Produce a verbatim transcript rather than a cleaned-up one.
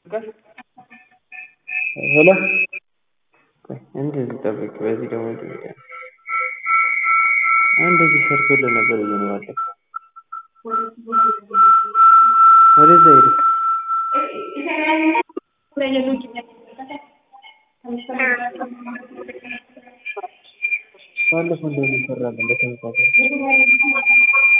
ሄሎ እንደዚህ ጠብቅ በዚህ ደግሞ እንደዚህ ሰርቶልህ ነበር እየነዋለሁ ወደዛ ሄድክ ባለፈው እንደዚህ ሰራልን በተመሳሳይ